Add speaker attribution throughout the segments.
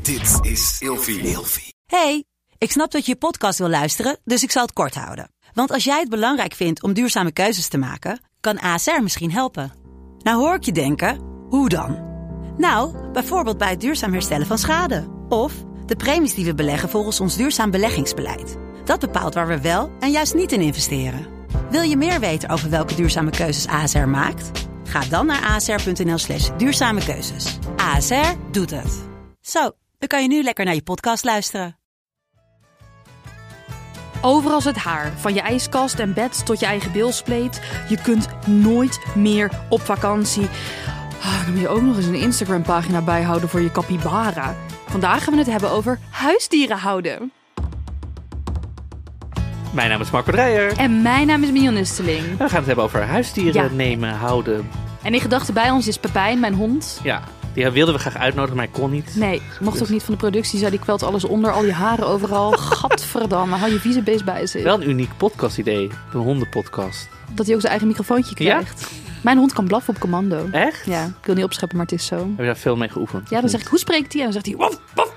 Speaker 1: Dit is Ilfie.
Speaker 2: Hey, ik snap dat je je podcast wil luisteren, dus ik zal het kort houden. Want als jij het belangrijk vindt om duurzame keuzes te maken, kan ASR misschien helpen. Nou hoor ik je denken, hoe dan? Nou, bijvoorbeeld bij het duurzaam herstellen van schade. Of de premies die we beleggen volgens ons duurzaam beleggingsbeleid. Dat bepaalt waar we wel en juist niet in investeren. Wil je meer weten over welke duurzame keuzes ASR maakt? Ga dan naar asr.nl/duurzame keuzes. ASR doet het. Zo, dan kan je nu lekker naar je podcast luisteren.
Speaker 3: Overal zit haar, van je ijskast en bed tot je eigen bilspleet. Je kunt nooit meer op vakantie. Dan moet je ook nog eens een Instagram-pagina bijhouden voor je capybara. Vandaag gaan we het hebben over huisdieren houden.
Speaker 4: Mijn naam is Marco Dreyer.
Speaker 3: En mijn naam is Mion Nusteling.
Speaker 4: We gaan het hebben over huisdieren nemen, houden.
Speaker 3: En in gedachten bij ons is Pepijn, mijn hond.
Speaker 4: Ja, die wilden we graag uitnodigen, maar hij kon niet.
Speaker 3: Nee, mocht ook niet van de productie. Zei die kwelt alles onder, al die haren overal. Gadverdamme, hou je vieze beest bij zich.
Speaker 4: Wel een uniek podcast-idee, een hondenpodcast.
Speaker 3: Dat hij ook zijn eigen microfoontje krijgt. Ja? Mijn hond kan blaffen op commando.
Speaker 4: Echt?
Speaker 3: Ja, ik wil niet opscheppen, maar het is zo.
Speaker 4: Heb je daar veel mee geoefend?
Speaker 3: Ja, dan zeg ik, hoe spreekt hij? En dan zegt hij, waf, waf.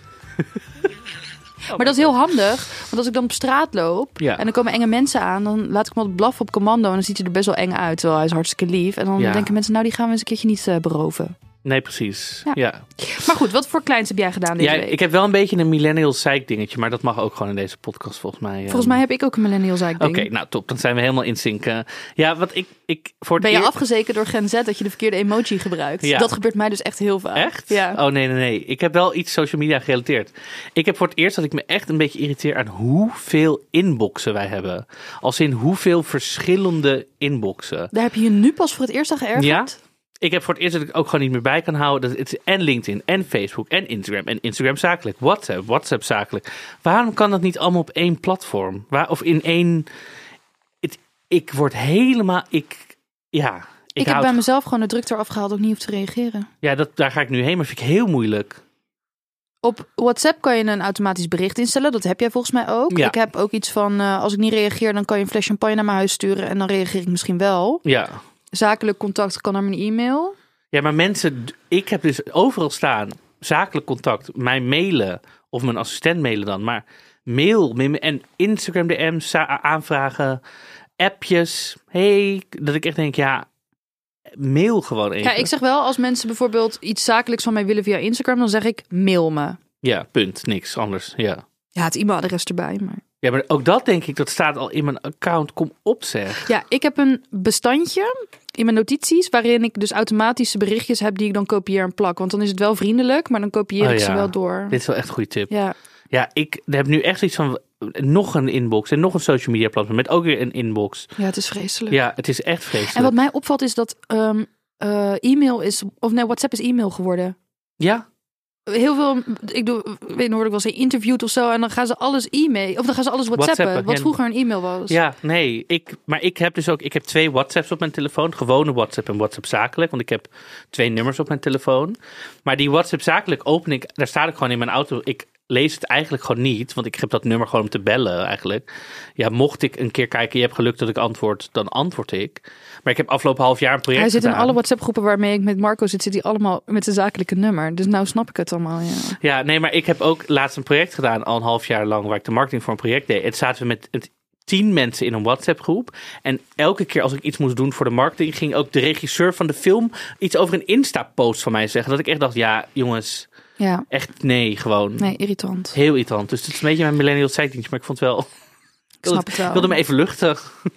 Speaker 3: Maar dat is heel handig, want als ik dan op straat loop en dan komen enge mensen aan, dan laat ik hem wat blaffen op commando en dan ziet hij er best wel eng uit, terwijl hij is hartstikke lief. En dan denken mensen, nou die gaan we eens een keertje niet beroven.
Speaker 4: Nee, precies. Ja.
Speaker 3: Maar goed, wat voor kleins heb jij gedaan deze week?
Speaker 4: Ik heb wel een beetje een millennial zeik dingetje, maar dat mag ook gewoon in deze podcast volgens mij.
Speaker 3: Volgens mij heb ik ook een millennial zeik ding.
Speaker 4: Oké, nou top, dan zijn we helemaal in sync. Ja, wat ik voor het
Speaker 3: Ben je afgezekerd door Gen Z dat je de verkeerde emoji gebruikt?
Speaker 4: Ja.
Speaker 3: Dat gebeurt mij dus echt heel vaak.
Speaker 4: Echt?
Speaker 3: Ja.
Speaker 4: Oh nee. Ik heb wel iets social media gerelateerd. Ik heb voor het eerst dat ik me echt een beetje irriteer aan hoeveel inboxen wij hebben. Als in hoeveel verschillende inboxen.
Speaker 3: Daar heb je je nu pas voor het eerst aan geërgerd?
Speaker 4: Ja. Ik heb voor het eerst dat ik ook gewoon niet meer bij kan houden. Dat het is en LinkedIn en Facebook en Instagram zakelijk. WhatsApp zakelijk. Waarom kan dat niet allemaal op één platform? Of in één... Ik word helemaal... Ik
Speaker 3: heb bij mezelf gewoon de druk eraf gehaald dat ik niet hoef te reageren. Ja,
Speaker 4: daar ga ik nu heen, maar vind ik heel moeilijk.
Speaker 3: Op WhatsApp kan je een automatisch bericht instellen. Dat heb jij volgens mij ook. Ja. Ik heb ook iets van, als ik niet reageer, dan kan je een fles champagne naar mijn huis sturen. En dan reageer ik misschien wel.
Speaker 4: Ja.
Speaker 3: Zakelijk contact kan naar mijn e-mail.
Speaker 4: Ja, maar mensen, ik heb dus overal staan, zakelijk contact, mij mailen of mijn assistent mailen dan. Maar mail en Instagram DM's, aanvragen, appjes. Dat ik echt denk, mail gewoon even.
Speaker 3: Ja, ik zeg wel, als mensen bijvoorbeeld iets zakelijks van mij willen via Instagram, dan zeg ik mail me.
Speaker 4: Ja, punt. Niks anders. Ja,
Speaker 3: het e-mailadres erbij, maar...
Speaker 4: Ja, maar ook dat denk ik, dat staat al in mijn account. Kom op zeg.
Speaker 3: Ja, ik heb een bestandje in mijn notities waarin ik dus automatische berichtjes heb die ik dan kopieer en plak. Want dan is het wel vriendelijk, maar dan kopieer ik ze wel door.
Speaker 4: Dit is wel echt een goede tip.
Speaker 3: Ja,
Speaker 4: ik heb nu echt iets van nog een inbox en nog een social media platform met ook weer een inbox.
Speaker 3: Ja, het is vreselijk.
Speaker 4: Ja, het is echt vreselijk.
Speaker 3: En wat mij opvalt is dat WhatsApp is e-mail geworden.
Speaker 4: Ja.
Speaker 3: Heel veel, weet nog, ik was interviewd of zo en dan gaan ze alles e-mail of dan gaan ze alles WhatsAppen. Wat vroeger een e-mail was.
Speaker 4: Ja, nee, ik heb dus ook, ik heb 2 WhatsApps op mijn telefoon, gewone WhatsApp en WhatsApp zakelijk, want ik heb 2 nummers op mijn telefoon. Maar die WhatsApp zakelijk open ik, daar staat ik gewoon in mijn auto. Ik lees het eigenlijk gewoon niet, want ik heb dat nummer gewoon om te bellen eigenlijk. Ja, mocht ik een keer kijken, je hebt geluk dat ik antwoord, dan antwoord ik. Maar ik heb afgelopen half jaar een project gedaan.
Speaker 3: Hij zit in alle WhatsApp-groepen waarmee ik met Marco zit hij allemaal met zijn zakelijke nummer. Dus nou snap ik het allemaal,
Speaker 4: Ja, nee, maar ik heb ook laatst een project gedaan, al een half jaar lang, waar ik de marketing voor een project deed. Het zaten we met 10 mensen in een WhatsApp-groep. En elke keer als ik iets moest doen voor de marketing, ging ook de regisseur van de film iets over een Insta-post van mij zeggen. Dat ik echt dacht, ja, jongens...
Speaker 3: Ja.
Speaker 4: Echt, nee, gewoon.
Speaker 3: Nee, irritant.
Speaker 4: Heel irritant. Dus het is een beetje mijn millennial zijdienst, maar ik vond het wel...
Speaker 3: Ik snap het wel.
Speaker 4: Ik wilde me even luchten.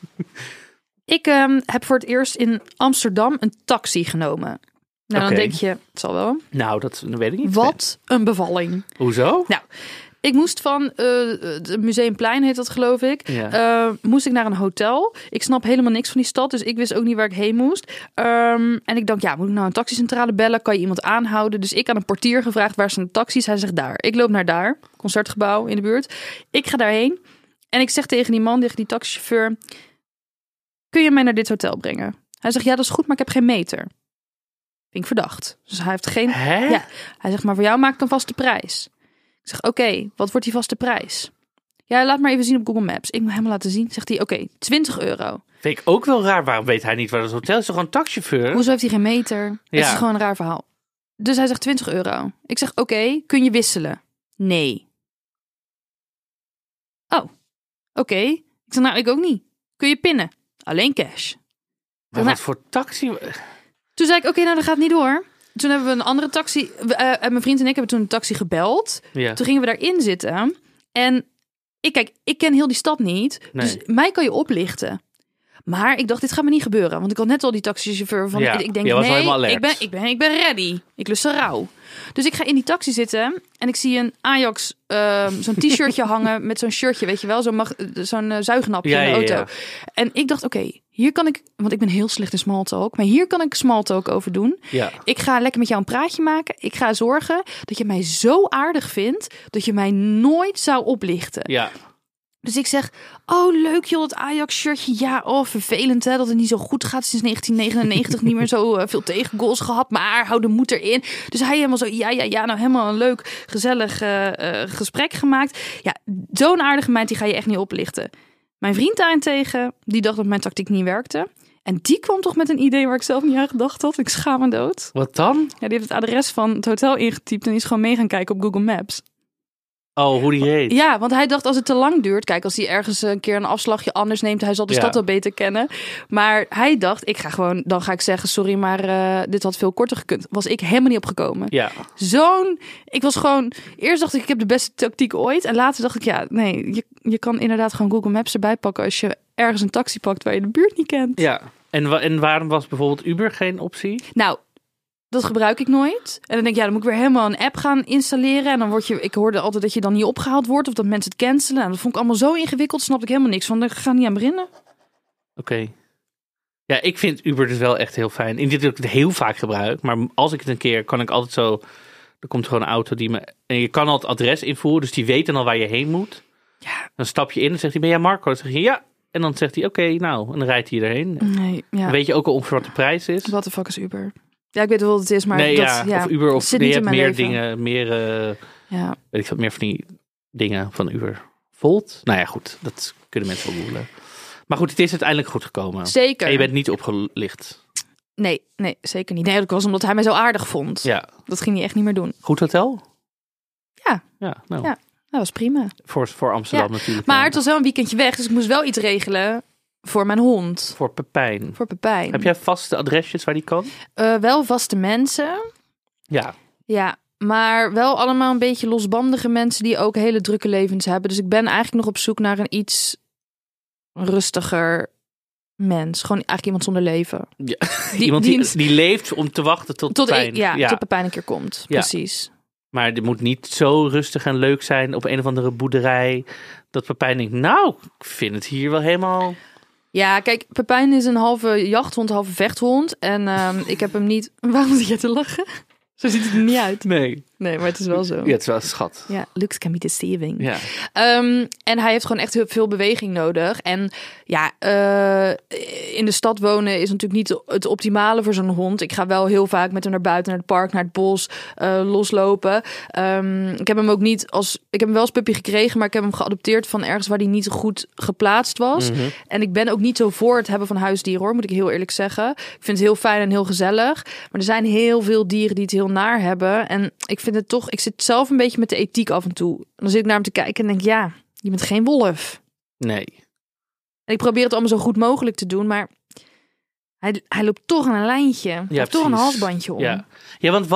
Speaker 3: Ik heb voor het eerst in Amsterdam een taxi genomen. Nou, Dan denk je, het zal wel.
Speaker 4: Nou, dat weet ik niet.
Speaker 3: Wat een bevalling.
Speaker 4: Hoezo?
Speaker 3: Nou, ik moest van het Museumplein, heet dat geloof ik, moest ik naar een hotel. Ik snap helemaal niks van die stad, dus ik wist ook niet waar ik heen moest. En ik dacht, moet ik nou een taxicentrale bellen? Kan je iemand aanhouden? Dus ik aan een portier gevraagd, waar zijn de taxis? Hij zegt daar. Ik loop naar daar, concertgebouw in de buurt. Ik ga daarheen en ik zeg tegen die man, tegen die taxichauffeur, kun je mij naar dit hotel brengen? Hij zegt, ja, dat is goed, maar ik heb geen meter. Vind ik verdacht. Dus hij heeft geen...
Speaker 4: Hè?
Speaker 3: Ja. Hij zegt, maar voor jou maak ik een vaste prijs. Ik zeg, oké, wat wordt die vaste prijs? Ja, laat maar even zien op Google Maps. Ik moet hem laten zien. Zegt hij, oké, €20.
Speaker 4: Vind ik ook wel raar. Waarom weet hij niet waar het hotel is? Toch gewoon een taxichauffeur?
Speaker 3: Hoezo heeft hij geen meter?
Speaker 4: Ja.
Speaker 3: Het is gewoon een raar verhaal. Dus hij zegt 20 euro. Ik zeg, oké, kun je wisselen? Nee. Oh, oké. Ik zeg, nou, ik ook niet. Kun je pinnen? Alleen cash.
Speaker 4: Maar wat voor taxi?
Speaker 3: Toen zei ik, oké, nou, dat gaat niet door. Toen hebben we een andere taxi... mijn vriend en ik hebben toen een taxi gebeld.
Speaker 4: Ja.
Speaker 3: Toen gingen we daarin zitten. En ik ken heel die stad niet. Nee. Dus mij kan je oplichten. Maar ik dacht, dit gaat me niet gebeuren. Want ik had net al die taxichauffeur van...
Speaker 4: Ja,
Speaker 3: ik denk,
Speaker 4: nee,
Speaker 3: ik ben ready. Ik lust een rauw. Dus ik ga in die taxi zitten. En ik zie een Ajax, zo'n t-shirtje hangen met zo'n shirtje, weet je wel. Zo'n zuignapje in de auto. Ja. En ik dacht, oké, hier kan ik... Want ik ben heel slecht in smalltalk. Maar hier kan ik smalltalk over doen. Ja. Ik ga lekker met jou een praatje maken. Ik ga zorgen dat je mij zo aardig vindt... dat je mij nooit zou oplichten.
Speaker 4: Ja.
Speaker 3: Dus ik zeg, oh leuk joh, dat Ajax-shirtje. Ja, oh vervelend hè, dat het niet zo goed gaat sinds 1999. Niet meer zo veel tegengoals gehad, maar hou de moed erin. Dus hij helemaal zo, ja, nou helemaal een leuk, gezellig gesprek gemaakt. Ja, zo'n aardige meid, die ga je echt niet oplichten. Mijn vriend daarentegen, die dacht dat mijn tactiek niet werkte. En die kwam toch met een idee waar ik zelf niet aan gedacht had. Ik schaam me dood.
Speaker 4: Wat dan?
Speaker 3: Ja, die heeft het adres van het hotel ingetypt en die is gewoon mee gaan kijken op Google Maps.
Speaker 4: Oh, hoe die heet.
Speaker 3: Ja, want hij dacht als het te lang duurt... Kijk, als hij ergens een keer een afslagje anders neemt... hij zal de stad wel beter kennen. Maar hij dacht, dan ga ik zeggen... sorry, maar dit had veel korter gekund. Was ik helemaal niet opgekomen.
Speaker 4: Ja.
Speaker 3: Ik was gewoon... Eerst dacht ik heb de beste tactiek ooit. En later dacht ik, ja, nee... Je kan inderdaad gewoon Google Maps erbij pakken... als je ergens een taxi pakt waar je de buurt niet kent.
Speaker 4: Ja, en waarom was bijvoorbeeld Uber geen optie?
Speaker 3: Nou... Dat gebruik ik nooit. En dan denk ik, dan moet ik weer helemaal een app gaan installeren. En dan ik hoorde altijd dat je dan niet opgehaald wordt of dat mensen het cancelen. En dat vond ik allemaal zo ingewikkeld, snap ik helemaal niks van. Ik ga niet aan beginnen.
Speaker 4: Oké. Ja, ik vind Uber dus wel echt heel fijn. In dit dat ik het heel vaak gebruik. Maar als ik het een keer, kan ik altijd zo... Er komt gewoon een auto die me... En je kan al het adres invoeren, dus die weet dan al waar je heen moet. Ja. Dan stap je in en zegt hij, ben jij Marco? Dan zeg je, ja. En dan zegt hij, oké, nou. En dan rijdt hij erheen.
Speaker 3: Nee, ja.
Speaker 4: Dan weet je ook al ongeveer wat de prijs is.
Speaker 3: What the fuck is Uber? Ja, ik weet wel wat het is, maar
Speaker 4: nee,
Speaker 3: dat,
Speaker 4: of Uber of je hebt meer
Speaker 3: leven.
Speaker 4: dingen, weet ik wat meer van die dingen van Uber. Volt? Nou ja, goed, dat kunnen mensen wel googlen. Maar goed, het is uiteindelijk goed gekomen.
Speaker 3: Zeker.
Speaker 4: En je bent niet opgelicht.
Speaker 3: Nee, zeker niet. Nee, dat was omdat hij mij zo aardig vond.
Speaker 4: Ja.
Speaker 3: Dat ging hij echt niet meer doen.
Speaker 4: Goed hotel?
Speaker 3: Ja.
Speaker 4: Ja, nou.
Speaker 3: Ja, dat was prima.
Speaker 4: Voor Amsterdam natuurlijk.
Speaker 3: Maar het was wel een weekendje weg, dus ik moest wel iets regelen. Voor mijn hond.
Speaker 4: Voor Pepijn.
Speaker 3: Voor Pepijn.
Speaker 4: Heb jij vaste adresjes waar die kan?
Speaker 3: Wel vaste mensen.
Speaker 4: Ja.
Speaker 3: Ja, maar wel allemaal een beetje losbandige mensen die ook hele drukke levens hebben. Dus ik ben eigenlijk nog op zoek naar een iets rustiger mens. Gewoon eigenlijk iemand zonder leven.
Speaker 4: Ja. Iemand die leeft om te wachten tot Pepijn.
Speaker 3: Tot Pepijn een keer komt. Ja. Precies.
Speaker 4: Maar het moet niet zo rustig en leuk zijn op een of andere boerderij. Dat Pepijn denkt, nou, ik vind het hier wel helemaal...
Speaker 3: Ja, kijk, Pepijn is een halve jachthond, halve vechthond. En ik heb hem niet... Waarom zit je te lachen? Zo ziet het er niet uit.
Speaker 4: Nee,
Speaker 3: maar het is wel zo.
Speaker 4: Ja, het is wel een schat.
Speaker 3: Ja, looks can be deceiving.
Speaker 4: Ja.
Speaker 3: En hij heeft gewoon echt heel veel beweging nodig. En ja, in de stad wonen is natuurlijk niet het optimale voor zo'n hond. Ik ga wel heel vaak met hem naar buiten, naar het park, naar het bos, loslopen. Ik heb hem ook niet ik heb hem wel als puppy gekregen, maar ik heb hem geadopteerd van ergens waar hij niet goed geplaatst was. Mm-hmm. En ik ben ook niet zo voor het hebben van huisdieren, hoor, moet ik heel eerlijk zeggen. Ik vind het heel fijn en heel gezellig. Maar er zijn heel veel dieren die het heel naar hebben. En ik vind het toch, ik zit zelf een beetje met de ethiek af en toe. Dan zit ik naar hem te kijken en denk, ja, je bent geen wolf.
Speaker 4: Nee.
Speaker 3: En ik probeer het allemaal zo goed mogelijk te doen, maar hij loopt toch aan een lijntje. Hij heeft toch een halsbandje om.
Speaker 4: Ja, want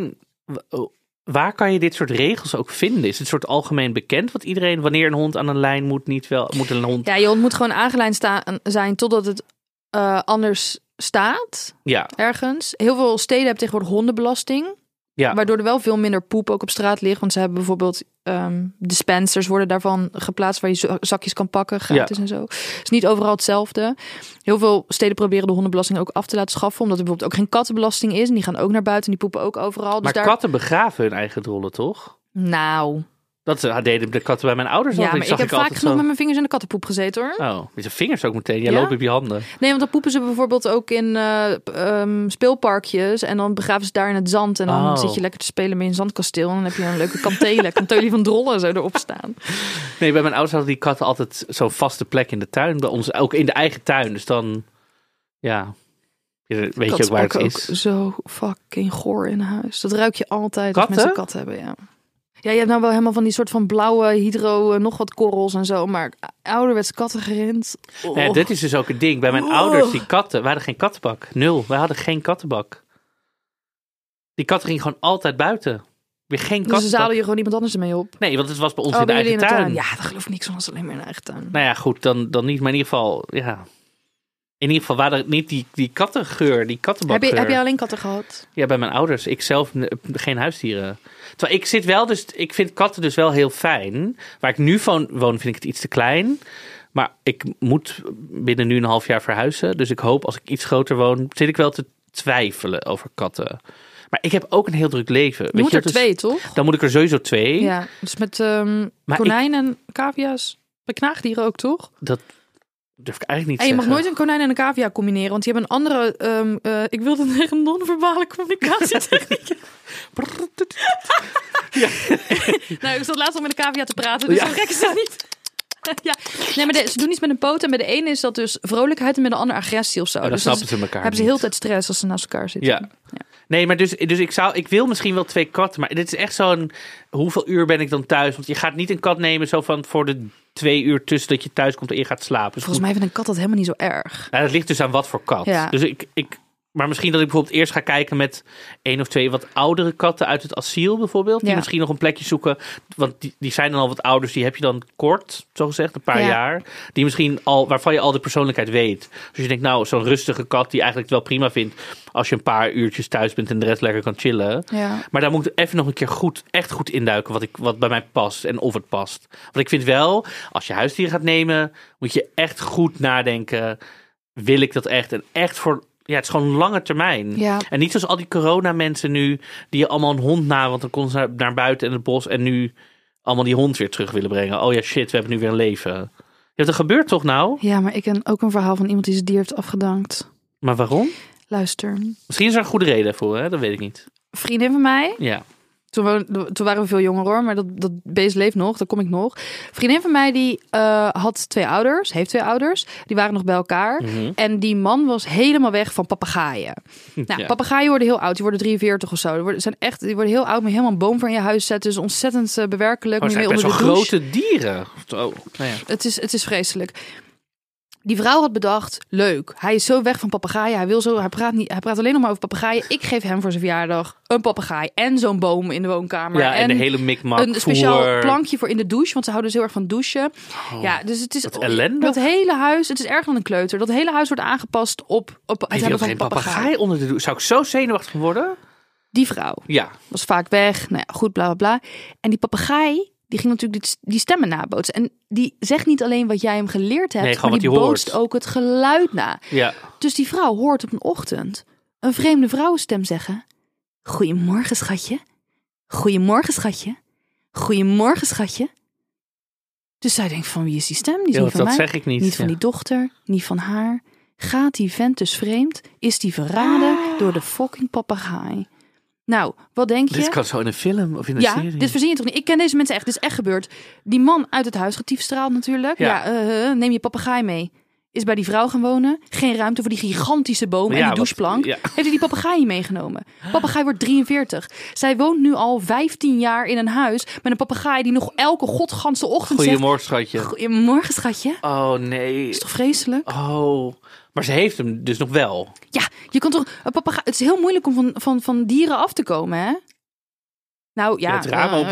Speaker 4: waar kan je dit soort regels ook vinden? Is het een soort algemeen bekend wat iedereen, wanneer een hond aan een lijn moet een hond...
Speaker 3: Ja, je hond moet gewoon aangelijnd zijn totdat het anders staat.
Speaker 4: Ja.
Speaker 3: Ergens. Heel veel steden hebben tegenwoordig hondenbelasting. Ja. Waardoor er wel veel minder poep ook op straat ligt. Want ze hebben bijvoorbeeld dispensers worden daarvan geplaatst waar je zakjes kan pakken, gratis en zo. Het is niet overal hetzelfde. Heel veel steden proberen de hondenbelasting ook af te laten schaffen, omdat er bijvoorbeeld ook geen kattenbelasting is. En die gaan ook naar buiten en die poepen ook overal.
Speaker 4: Maar dus katten begraven hun eigen drollen, toch?
Speaker 3: Nou...
Speaker 4: Dat deden de katten bij mijn ouders.
Speaker 3: Ja, maar ik heb vaak genoeg met mijn vingers in de kattenpoep gezeten, hoor.
Speaker 4: Oh, met je vingers ook meteen. Jij loopt op je handen.
Speaker 3: Nee, want dan poepen ze bijvoorbeeld ook in speelparkjes. En dan begraven ze daar in het zand. En dan zit je lekker te spelen met een zandkasteel. En dan heb je een leuke kantelie van drollen zo erop staan.
Speaker 4: Nee, bij mijn ouders hadden die katten altijd zo'n vaste plek in de tuin. Bij ons ook in de eigen tuin. Dus dan, ja... Weet je ook waar het is?
Speaker 3: Ook zo fucking goor in huis. Dat ruik je altijd
Speaker 4: Katten?
Speaker 3: als mensen katten hebben, ja. Ja, je hebt nou wel helemaal van die soort van blauwe hydro, nog wat korrels en zo. Maar ouderwets kattengerind. Oh.
Speaker 4: Nee, dit is dus ook het ding. Bij mijn ouders, die katten, we hadden geen kattenbak. 0. Wij hadden geen kattenbak. Die katten gingen gewoon altijd buiten. Weer geen kattenbak.
Speaker 3: Dus zadel je gewoon iemand anders ermee op?
Speaker 4: Nee, want het was bij ons in de eigen tuin.
Speaker 3: Ja, daar geloof ik niks van als alleen maar in de eigen tuin.
Speaker 4: Nou ja, goed, dan niet. Maar in ieder geval, ja. In ieder geval waren het niet die kattengeur, die kattenbakgeur.
Speaker 3: Heb je alleen katten gehad?
Speaker 4: Ja, bij mijn ouders. Ik zelf geen huisdieren. Terwijl ik zit wel, dus ik vind katten dus wel heel fijn. Waar ik nu van woon, vind ik het iets te klein. Maar ik moet binnen nu een half jaar verhuizen. Dus ik hoop, als ik iets groter woon, zit ik wel te twijfelen over katten. Maar ik heb ook een heel druk leven.
Speaker 3: Je moet er 2, toch?
Speaker 4: Dan moet ik er sowieso 2.
Speaker 3: Ja, dus met konijnen en cavia's. Bij knaagdieren ook, toch?
Speaker 4: Dat durf ik eigenlijk niet
Speaker 3: En je
Speaker 4: zeggen.
Speaker 3: mag nooit een konijn en een cavia combineren. Want die hebben een andere... ik wilde zeggen non-verbale communicatietechniek.
Speaker 4: Ja.
Speaker 3: Nou, ik zat laatst al met een cavia te praten. Dus zo gek is dat niet. Ja, nee, maar ze doen iets met een poot. En bij de ene is dat dus vrolijkheid en bij de ander agressie of zo.
Speaker 4: Dan
Speaker 3: dus
Speaker 4: snappen ze elkaar
Speaker 3: hebben ze heel tijd stress als ze naast elkaar zitten.
Speaker 4: Ja. Nee, maar dus ik wil misschien wel 2 katten. Maar dit is echt zo'n... Hoeveel uur ben ik dan thuis? Want je gaat niet een kat nemen zo van voor de 2 uur tussen dat je thuis komt en je gaat slapen. Dus
Speaker 3: volgens mij vindt een kat dat helemaal niet zo erg.
Speaker 4: Nou, dat ligt dus aan wat voor kat.
Speaker 3: Ja.
Speaker 4: Dus maar misschien dat ik bijvoorbeeld eerst ga kijken met 1 of 2 wat oudere katten uit het asiel bijvoorbeeld. Die misschien nog een plekje zoeken. Want die zijn dan al wat ouders. Die heb je dan kort, zogezegd, een paar jaar. Die misschien waarvan je al de persoonlijkheid weet. Dus je denkt, nou, zo'n rustige kat die eigenlijk het wel prima vindt als je een paar uurtjes thuis bent en de rest lekker kan chillen.
Speaker 3: Ja.
Speaker 4: Maar daar moet ik even nog een keer echt goed induiken wat bij mij past en of het past. Want ik vind wel, als je huisdieren gaat nemen, moet je echt goed nadenken. Wil ik dat echt? En echt voor... Ja, het is gewoon lange termijn.
Speaker 3: Ja.
Speaker 4: En niet zoals al die corona-mensen nu, die allemaal een hond want dan konden ze naar buiten in het bos en nu allemaal die hond weer terug willen brengen. Oh ja, shit, we hebben nu weer een leven. Ja, dat gebeurt toch nou?
Speaker 3: Ja, maar ik ken ook een verhaal van iemand die zijn dier heeft afgedankt.
Speaker 4: Maar waarom?
Speaker 3: Luister.
Speaker 4: Misschien is er een goede reden voor, hè? Dat weet ik niet.
Speaker 3: Een vriendin van mij.
Speaker 4: Ja.
Speaker 3: Toen waren we veel jonger hoor, maar dat beest leeft nog, daar kom ik nog. Vriendin van mij die heeft 2 ouders, die waren nog bij elkaar.
Speaker 4: Mm-hmm.
Speaker 3: En die man was helemaal weg van papegaaien. Nou, papegaaien worden heel oud, die worden 43 of zo. Die worden heel oud, maar helemaal een boom voor in je huis zetten. Dus ontzettend bewerkelijk.
Speaker 4: Maar het zijn best wel grote dieren. Oh, nou ja.
Speaker 3: Het is vreselijk. Die vrouw had bedacht, leuk. Hij is zo weg van papegaaien. Hij praat alleen nog maar over papegaaien. Ik geef hem voor zijn verjaardag een papegaai en zo'n boom in de woonkamer.
Speaker 4: Ja, en de hele mikmak.
Speaker 3: Een speciaal plankje voor in de douche, want ze houden dus heel erg van douchen.
Speaker 4: Oh,
Speaker 3: ja, dus het is
Speaker 4: ellendig.
Speaker 3: Dat hele huis, het is erger dan een kleuter. Dat hele huis wordt aangepast op het hebben van een papegaai
Speaker 4: onder de douche. Zou ik zo zenuwachtig van worden?
Speaker 3: Die vrouw was vaak weg. Nou ja, goed, bla bla bla. En die papegaai, die ging natuurlijk die stemmen nabootsen. En die zegt niet alleen wat jij hem geleerd hebt, maar die bootst ook het geluid na.
Speaker 4: Ja.
Speaker 3: Dus die vrouw hoort op een ochtend een vreemde vrouwenstem zeggen: Goedemorgen, schatje. Goedemorgen, schatje. Goedemorgen, schatje. Dus zij denkt, van wie is die stem? Die is niet van mij.
Speaker 4: Zeg ik niet.
Speaker 3: Niet van die dochter, niet van haar. Gaat die vent dus vreemd? Is die verraden door de fucking papegaai? Nou, wat denk je?
Speaker 4: Dit kan zo in een film of in een serie.
Speaker 3: Ja, dit verzin je toch niet? Ik ken deze mensen echt. Dit is echt gebeurd. Die man uit het huis, getiefstraald natuurlijk. Neem je papegaai mee. Is bij die vrouw gaan wonen. Geen ruimte voor die gigantische boom en die doucheplank. Heeft hij die papegaai meegenomen. Papegaai wordt 43. Zij woont nu al 15 jaar in een huis met een papegaai die nog elke godganse ochtend
Speaker 4: Goedemorgen, schatje.
Speaker 3: Goedemorgen, schatje.
Speaker 4: Oh, nee.
Speaker 3: Is toch vreselijk?
Speaker 4: Oh, maar ze heeft hem dus nog wel.
Speaker 3: Ja, je kan toch... Een papegaai, het is heel moeilijk om van dieren af te komen, hè? Nou, ja.
Speaker 4: Het raam open.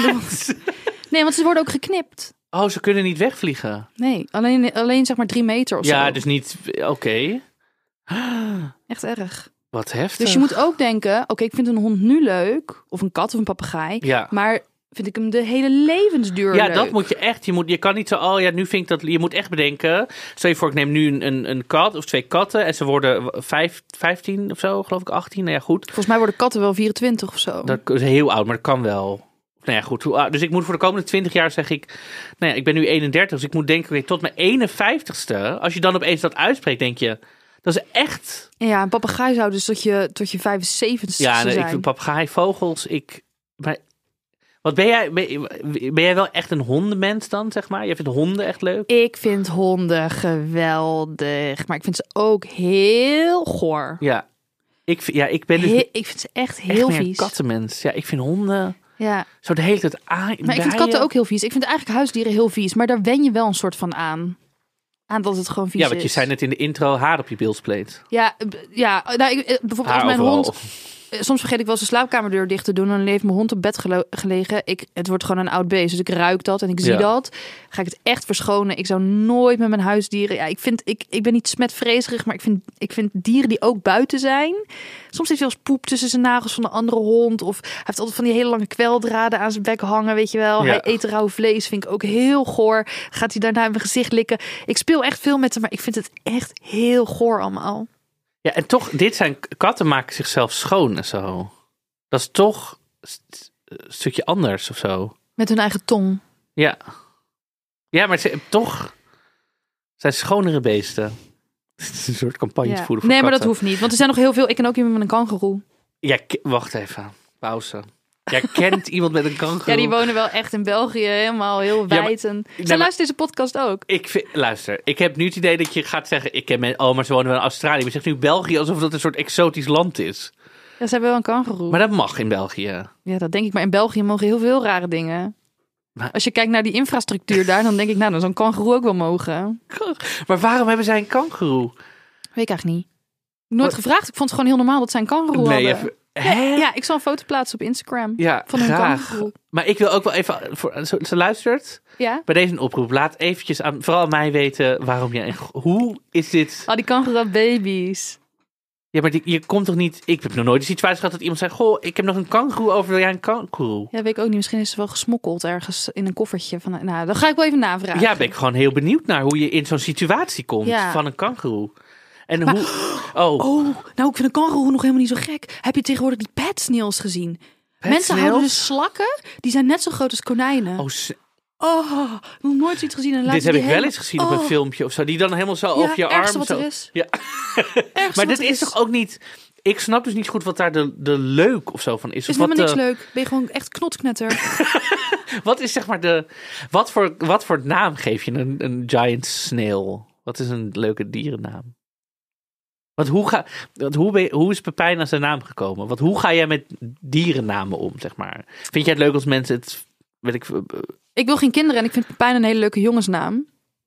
Speaker 3: Nee, want ze worden ook geknipt.
Speaker 4: Oh, ze kunnen niet wegvliegen?
Speaker 3: Nee, alleen zeg maar 3 meter of zo.
Speaker 4: Ja, dus niet... Oké.
Speaker 3: Echt erg.
Speaker 4: Wat heftig.
Speaker 3: Dus je moet ook denken, oké, ik vind een hond nu leuk. Of een kat of een papegaai.
Speaker 4: Ja.
Speaker 3: Maar vind ik hem de hele levensduur leuk.
Speaker 4: Ja, dat moet je echt. Je kan niet zo, oh ja, nu vind ik dat... Je moet echt bedenken. Stel je voor, ik neem nu een kat of 2 katten. En ze worden 15 of zo, geloof ik, 18. Nou ja, goed.
Speaker 3: Volgens mij worden katten wel 24 of zo.
Speaker 4: Dat is heel oud, maar dat kan wel. Nou ja, goed. Dus ik moet voor de komende 20 jaar, zeg ik... Nou ja, ik ben nu 31, dus ik moet denken... Okay, tot mijn 51ste, als je dan opeens dat uitspreekt, denk je... Dat is echt...
Speaker 3: Ja, een papegaai zou dus tot je 75ste zijn.
Speaker 4: Ja, ik vind papegaai, vogels... Maar Wat ben jij wel echt een hondenmens dan, zeg maar? Jij vindt honden echt leuk?
Speaker 3: Ik vind honden geweldig, maar ik vind ze ook heel goor.
Speaker 4: Ja. Ik ben dus
Speaker 3: Ik vind ze echt heel
Speaker 4: meer een
Speaker 3: vies.
Speaker 4: kattenmens. Ja, ik vind honden
Speaker 3: Ja.
Speaker 4: zo de hele tijd aan.
Speaker 3: Maar ik vind katten ook heel vies. Ik vind eigenlijk huisdieren heel vies, maar daar wen je wel een soort van aan. Aan dat het gewoon vies is.
Speaker 4: Ja, want je zei net in de intro haar op je bilspleet.
Speaker 3: Ja, nou, bijvoorbeeld
Speaker 4: Haar
Speaker 3: als mijn
Speaker 4: overal.
Speaker 3: hond... Soms vergeet ik wel eens de slaapkamerdeur dicht te doen. Dan heeft mijn hond op bed gelegen. Het wordt gewoon een oud beest. Dus ik ruik dat en ik zie dat. Ga ik het echt verschonen. Ik zou nooit met mijn huisdieren... Ja, ik ben niet smetvrezerig, maar ik vind dieren die ook buiten zijn. Soms heeft hij wel eens poep tussen zijn nagels van de andere hond. Of hij heeft altijd van die hele lange kweldraden aan zijn bek hangen, weet je wel.
Speaker 4: Ja.
Speaker 3: Hij eet rauw vlees, vind ik ook heel goor. Gaat hij daarna in mijn gezicht likken. Ik speel echt veel met hem, maar ik vind het echt heel goor allemaal.
Speaker 4: Ja, en toch, katten maken zichzelf schoon en zo. Dat is toch een stukje anders of zo.
Speaker 3: Met hun eigen tong.
Speaker 4: Ja. Ja, maar toch zijn schonere beesten. Het is een soort campagne voeren voor
Speaker 3: Nee, maar dat
Speaker 4: katten.
Speaker 3: hoeft niet. Want er zijn nog heel veel... Ik ken ook iemand met een kangoeroe.
Speaker 4: Ja, wacht even. Pauze. Jij kent iemand met een kangoeroe?
Speaker 3: Ja, die wonen wel echt in België. Helemaal heel wijd.
Speaker 4: Ja,
Speaker 3: En...
Speaker 4: maar-
Speaker 3: Zij luistert deze podcast ook.
Speaker 4: Luister, ik heb nu het idee dat je gaat zeggen... maar ze wonen wel in Australië. Maar je zegt nu België alsof dat een soort exotisch land is.
Speaker 3: Ja, ze hebben wel een kangoeroe.
Speaker 4: Maar dat mag in België.
Speaker 3: Ja, dat denk ik. Maar in België mogen heel veel rare dingen.
Speaker 4: Maar-
Speaker 3: Als je kijkt naar die infrastructuur daar, dan denk ik, nou, dan zou een kangoeroe ook wel mogen.
Speaker 4: Maar waarom hebben zij een kangoeroe?
Speaker 3: Weet ik eigenlijk niet. Nooit gevraagd. Ik vond het gewoon heel normaal dat zij een kangoeroe hadden.
Speaker 4: even... Hè?
Speaker 3: Ja, ik zal een foto plaatsen op Instagram.
Speaker 4: Ja,
Speaker 3: van hun
Speaker 4: graag.
Speaker 3: kangoeroe.
Speaker 4: Maar ik wil ook wel even... Ze luistert...
Speaker 3: Ja?
Speaker 4: Bij deze een oproep. Laat eventjes vooral mij weten waarom je... Hoe is dit...
Speaker 3: Oh, die kangoeroe baby's.
Speaker 4: Ja, maar je komt toch niet... Ik heb nog nooit de situatie gehad dat iemand zei... Goh, ik heb nog een kangoeroe over. Wil jij een kangoeroe?
Speaker 3: Ja, weet ik ook niet. Misschien is ze wel gesmokkeld ergens in een koffertje. Nou, dan ga ik wel even navragen.
Speaker 4: Ja, ben ik gewoon heel benieuwd naar hoe je in zo'n situatie komt
Speaker 3: Ja.
Speaker 4: van een kangoeroe. En
Speaker 3: Maar-
Speaker 4: hoe... Oh,
Speaker 3: Nou, ik vind een kangoeroe nog helemaal niet zo gek. Heb je tegenwoordig die petsnails gezien? Mensen
Speaker 4: snails?
Speaker 3: houden dus slakken. Die zijn net zo groot als konijnen. Oh, nog nooit zoiets gezien. En
Speaker 4: dit heb ik wel eens gezien op een filmpje of zo. Die dan helemaal zo over je arm...
Speaker 3: wat
Speaker 4: zo.
Speaker 3: er is.
Speaker 4: Ja. Maar dit is toch ook niet... Ik snap dus niet goed wat daar de leuk of zo van is.
Speaker 3: Is
Speaker 4: Of wat
Speaker 3: helemaal niks leuk. Ben je gewoon echt knotknetter.
Speaker 4: Wat is zeg maar de... Wat voor naam geef je een giant snail? Wat is een leuke dierennaam? Want hoe is Pepijn aan zijn naam gekomen? Want hoe ga jij met dierennamen om, zeg maar? Vind jij het leuk als mensen het...
Speaker 3: Ik wil geen kinderen en ik vind Pepijn een hele leuke jongensnaam.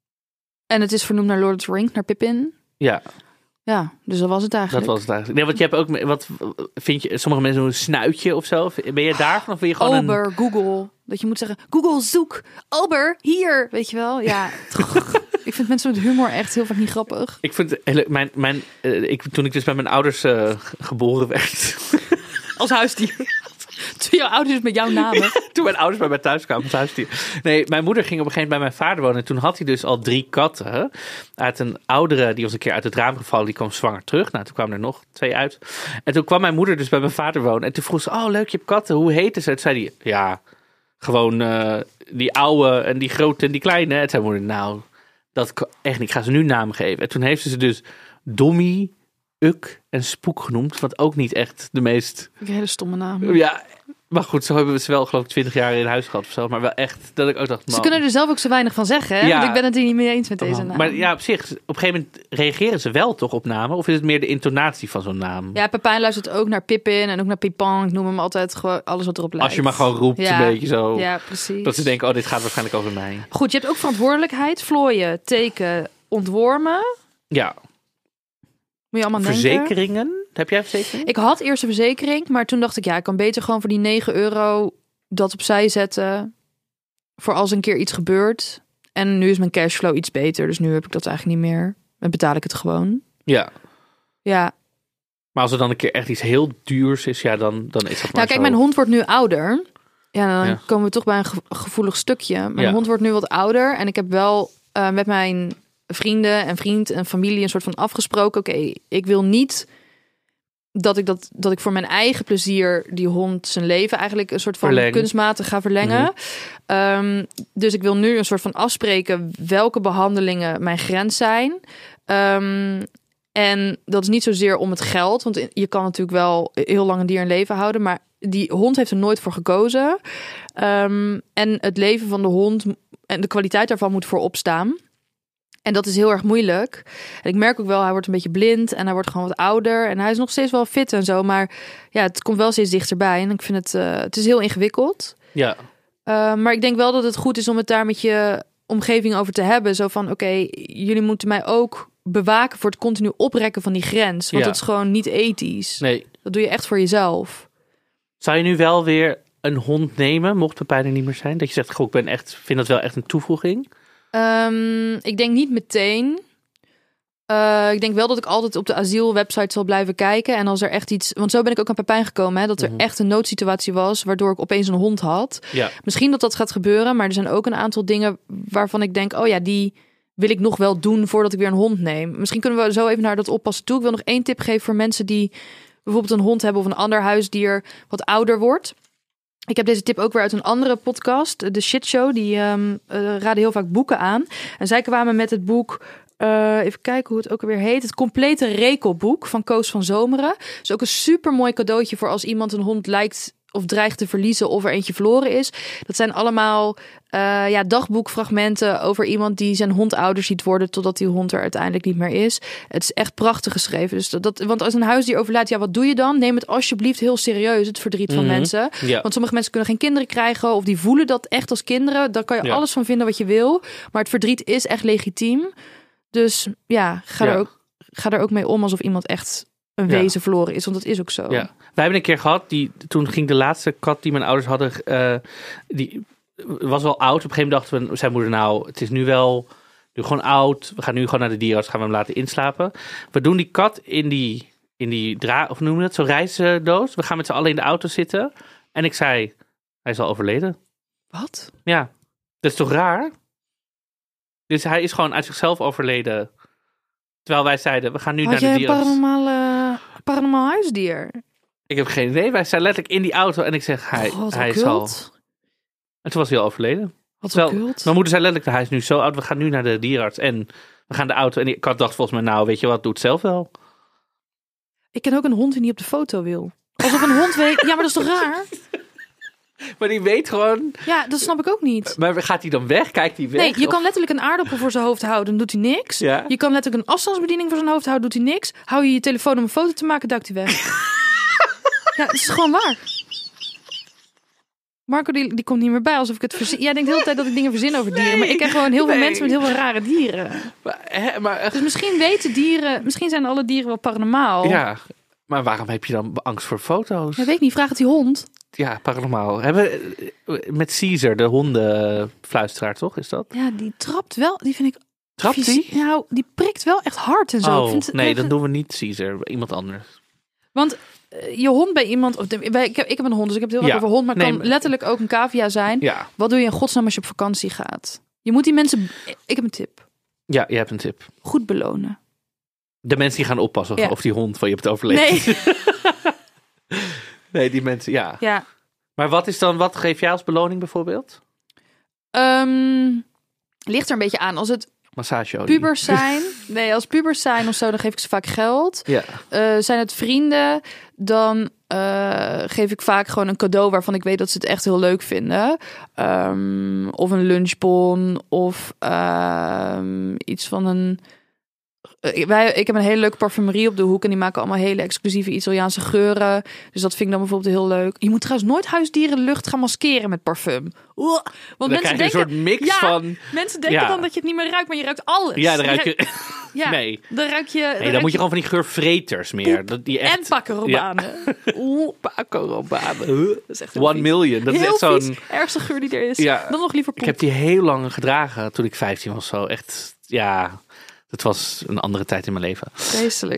Speaker 3: En het is vernoemd naar Lord of the Rings, naar Pippin.
Speaker 4: Ja,
Speaker 3: Ja, dus dat was het eigenlijk.
Speaker 4: dat was het eigenlijk. Nee, want je hebt ook... Wat vind je... Sommige mensen een snuitje of zo. Ben je daarvan of wil je gewoon
Speaker 3: Ober, Google. Dat je moet zeggen, Google, zoek. Ober, hier. Weet je wel? Ja. Ik vind mensen met humor echt heel vaak niet grappig.
Speaker 4: Ik vind toen ik dus bij mijn ouders geboren werd...
Speaker 3: Als huisdier. Toen jouw ouders met jouw namen.
Speaker 4: Toen mijn ouders bij mij thuis kwamen als huisdier. Nee, mijn moeder ging op een gegeven moment bij mijn vader wonen. En toen had hij dus al 3 katten. Uit een oudere, die was een keer uit het raam gevallen. Die kwam zwanger terug. Nou, toen kwamen er nog 2 uit. En toen kwam mijn moeder dus bij mijn vader wonen. En toen vroeg ze, oh leuk, je hebt katten. Hoe heten ze? Toen zei hij, ja, gewoon die oude en die grote en die kleine. En toen zei mijn moeder, nou, dat kan echt niet. Ik ga ze nu naam geven. En toen heeft ze dus Dommy, Uk en Spook genoemd. Wat ook niet echt de meest...
Speaker 3: Een hele stomme naam.
Speaker 4: Ja, maar goed, zo hebben we ze wel geloof ik 20 jaar in huis gehad of zo. Maar wel echt, dat ik ook dacht...
Speaker 3: Ze
Speaker 4: man.
Speaker 3: kunnen er zelf ook zo weinig van zeggen. Hè?
Speaker 4: Ja.
Speaker 3: Want ik ben het hier niet mee eens met deze naam.
Speaker 4: Maar ja, op zich, op een gegeven moment reageren ze wel toch op namen? Of is het meer de intonatie van zo'n naam?
Speaker 3: Ja, Pepijn luistert ook naar Pippin en ook naar Pipin. Ik noem hem altijd gewoon alles wat erop lijkt.
Speaker 4: Als je maar gewoon roept,
Speaker 3: Ja.
Speaker 4: een beetje zo.
Speaker 3: Ja, precies.
Speaker 4: Dat ze denken, oh, dit gaat waarschijnlijk over mij.
Speaker 3: Goed, je hebt ook verantwoordelijkheid. Vlooien, teken, ontwormen.
Speaker 4: Ja,
Speaker 3: Moet je allemaal denken.
Speaker 4: verzekeringen. Heb jij verzekering?
Speaker 3: Ik had eerst een verzekering, maar toen dacht ik, ja, ik kan beter gewoon voor die €9 dat opzij zetten. Voor als een keer iets gebeurt. En nu is mijn cashflow iets beter, dus nu heb ik dat eigenlijk niet meer. En betaal ik het gewoon.
Speaker 4: Ja.
Speaker 3: Ja.
Speaker 4: Maar als er dan een keer echt iets heel duurs is, ja, dan is dat maar
Speaker 3: Nou, kijk,
Speaker 4: zo.
Speaker 3: mijn hond wordt nu ouder. Ja, dan
Speaker 4: Ja.
Speaker 3: komen we toch bij een gevoelig stukje. Mijn
Speaker 4: Ja.
Speaker 3: hond wordt nu wat ouder. En ik heb wel met mijn vrienden en vriend en familie een soort van afgesproken. Oké, ik wil niet dat ik voor mijn eigen plezier die hond zijn leven eigenlijk een soort van
Speaker 4: Verleng.
Speaker 3: kunstmatig ga verlengen. Dus ik wil nu een soort van afspreken welke behandelingen mijn grens zijn. En dat is niet zozeer om het geld, want je kan natuurlijk wel heel lang een dier in leven houden, maar die hond heeft er nooit voor gekozen. En het leven van de hond en de kwaliteit daarvan moet voorop staan. En dat is heel erg moeilijk. En ik merk ook wel, hij wordt een beetje blind en hij wordt gewoon wat ouder. En hij is nog steeds wel fit en zo. Maar ja, het komt wel steeds dichterbij. En ik vind het is heel ingewikkeld.
Speaker 4: Ja.
Speaker 3: Maar ik denk wel dat het goed is om het daar met je omgeving over te hebben. Zo van, oké, jullie moeten mij ook bewaken voor het continu oprekken van die grens. Want dat is gewoon niet ethisch. Nee. Dat doe je echt voor jezelf.
Speaker 4: Zou je nu wel weer een hond nemen, mocht Pepijn er niet meer zijn? Dat je zegt, goh, vind dat wel echt een toevoeging?
Speaker 3: Ik denk niet meteen. Ik denk wel dat ik altijd op de asielwebsite zal blijven kijken. En als er echt iets... Want zo ben ik ook aan Pepijn gekomen. Hè, dat er echt een noodsituatie was, waardoor ik opeens een hond had. Ja. Misschien dat gaat gebeuren. Maar er zijn ook een aantal dingen waarvan ik denk... oh ja, die wil ik nog wel doen voordat ik weer een hond neem. Misschien kunnen we zo even naar dat oppassen toe. Ik wil nog 1 tip geven voor mensen die bijvoorbeeld een hond hebben... of een ander huisdier wat ouder wordt. Ik heb deze tip ook weer uit een andere podcast. De Shit Show. Die raden heel vaak boeken aan. En zij kwamen met het boek... even kijken hoe het ook alweer heet. Het complete rekelboek van Koos van Zomeren. Dus ook een super mooi cadeautje voor als iemand een hond lijkt of dreigt te verliezen of er eentje verloren is. Dat zijn allemaal dagboekfragmenten over iemand die zijn hond ouder ziet worden totdat die hond er uiteindelijk niet meer is. Het is echt prachtig geschreven. Dus want als een huisdier overlijdt, ja, wat doe je dan? Neem het alsjeblieft heel serieus, het verdriet van mensen. Ja. Want sommige mensen kunnen geen kinderen krijgen of die voelen dat echt als kinderen. Daar kan je alles van vinden wat je wil. Maar het verdriet is echt legitiem. Dus ja, ga er ook mee om alsof iemand echt een wezen verloren is. Want dat is ook zo. Ja.
Speaker 4: Wij hebben een keer gehad, toen ging de laatste kat die mijn ouders hadden, die was wel oud. Op een gegeven moment dachten we, zijn moeder, nou, het is nu wel gewoon oud. We gaan nu gewoon naar de dierenarts, gaan we hem laten inslapen. We doen die kat in die of noemen we het, zo'n reisdoos. We gaan met z'n allen in de auto zitten. En ik zei, hij is al overleden.
Speaker 3: Wat?
Speaker 4: Ja, dat is toch raar? Dus hij is gewoon uit zichzelf overleden. Terwijl wij zeiden, we gaan nu naar de dierenarts.
Speaker 3: Had je een paranormaal huisdier?
Speaker 4: Ik heb geen idee. Wij zijn letterlijk in die auto en ik zeg, hij is al... En toen was hij al overleden. Mijn moeder zei letterlijk, hij is nu zo oud, we gaan nu naar de dierenarts. En we gaan de auto... En ik dacht volgens mij, nou, weet je wat, doe het zelf wel.
Speaker 3: Ik ken ook een hond die niet op de foto wil. Alsof een hond weet... Ja, maar dat is toch raar?
Speaker 4: Maar die weet gewoon...
Speaker 3: Ja, dat snap ik ook niet.
Speaker 4: Maar gaat hij dan weg? Kijkt hij weg?
Speaker 3: Nee, je kan letterlijk een aardappel voor zijn hoofd houden, dan doet hij niks. Ja? Je kan letterlijk een afstandsbediening voor zijn hoofd houden, doet hij niks. Hou je je telefoon om een foto te maken, duikt hij weg. Ja, het is gewoon waar. Marco, die komt niet meer bij, alsof ik het verzin. Jij denkt de hele tijd dat ik dingen verzin over dieren. Maar ik ken gewoon heel veel mensen met heel veel rare dieren. Dus misschien weten dieren... Misschien zijn alle dieren wel paranormaal.
Speaker 4: Ja, maar waarom heb je dan angst voor foto's?
Speaker 3: Ja, weet ik niet. Vraag het die hond.
Speaker 4: Ja, paranormaal. Met Caesar, de hondenfluisteraar, toch? Is dat?
Speaker 3: Ja, die trapt wel. Die vind ik...
Speaker 4: Trapt die?
Speaker 3: Nou, die prikt wel echt hard en zo.
Speaker 4: Oh, nee, dan doen we niet Caesar. Iemand anders.
Speaker 3: Want je hond bij iemand... Ik heb een hond, dus ik heb het heel erg over hond. Maar het kan letterlijk ook een cavia zijn. Ja. Wat doe je in godsnaam als je op vakantie gaat? Je moet die mensen... Ik heb een tip.
Speaker 4: Ja, je hebt een tip.
Speaker 3: Goed belonen.
Speaker 4: De mensen die gaan oppassen of die hond van je hebt overleefd. Nee. Nee, die mensen, ja. Maar wat geef jij als beloning bijvoorbeeld?
Speaker 3: Ligt er een beetje aan. Als het
Speaker 4: massageolie.
Speaker 3: Pubers zijn. Nee, als pubers zijn of zo, dan geef ik ze vaak geld. Ja. Zijn het vrienden, dan geef ik vaak gewoon een cadeau waarvan ik weet dat ze het echt heel leuk vinden. Of een lunchbon of iets van een... Ik heb een hele leuke parfumerie op de hoek en die maken allemaal hele exclusieve Italiaanse geuren. Dus dat vind ik dan bijvoorbeeld heel leuk. Je moet trouwens nooit huisdierenlucht gaan maskeren met parfum. Want
Speaker 4: dan mensen denken, een soort mix van...
Speaker 3: Mensen denken dan dat je het niet meer ruikt, maar je ruikt alles.
Speaker 4: Ja, dan ruik je...
Speaker 3: Ja,
Speaker 4: nee.
Speaker 3: Dan ruik je...
Speaker 4: Nee, dan moet je gewoon van die geurvreters meer. Die echt...
Speaker 3: En pakkenrobanen.
Speaker 4: Ja. Pakkenrobanen. Dat is echt 1 million. Dat is echt zo'n...
Speaker 3: ergste geur die er is. Ja. Dan nog liever poep.
Speaker 4: Ik heb die heel lang gedragen toen ik 15 was. Zo echt, ja... Het was een andere tijd in mijn leven.
Speaker 3: Vreselijk.